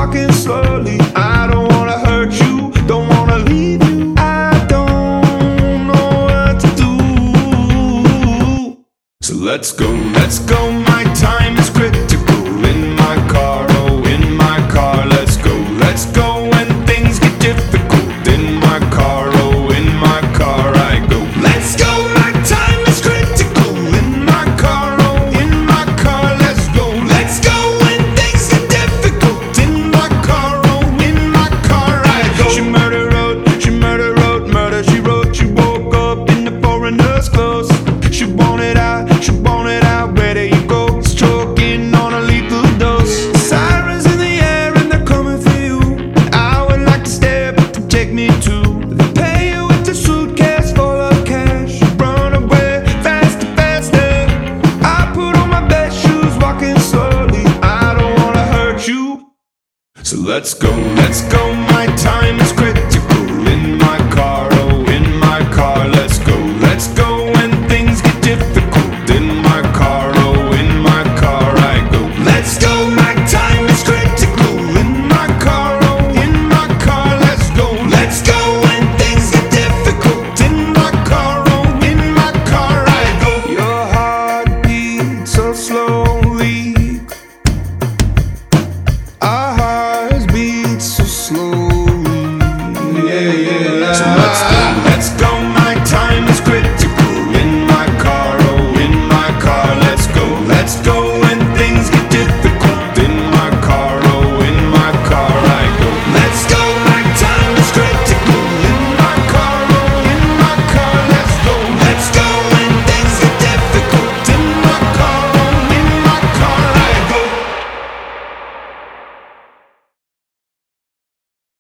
walking slowly. I don't wanna hurt you, don't wanna leave you. I don't know what to do. So let's go, my time is critical. In my car, oh, in my car, let's go when things get difficult. In my car, oh, in my car I go. Let's go, my time is critical. In my car, oh, in my car, let's go when things get difficult. In my car, oh, in my car I go. She murder wrote murder, she wrote. She woke up in the foreigner's clothes. She wanted out, where do you go? It's choking on a lethal dose. Sirens in the air and they're coming for you. I would like to stay, but to take me to. They pay you with a suitcase full of cash. Run away faster, faster. I put on my best shoes, walking slowly. I don't wanna hurt you. So let's go, my time is critical.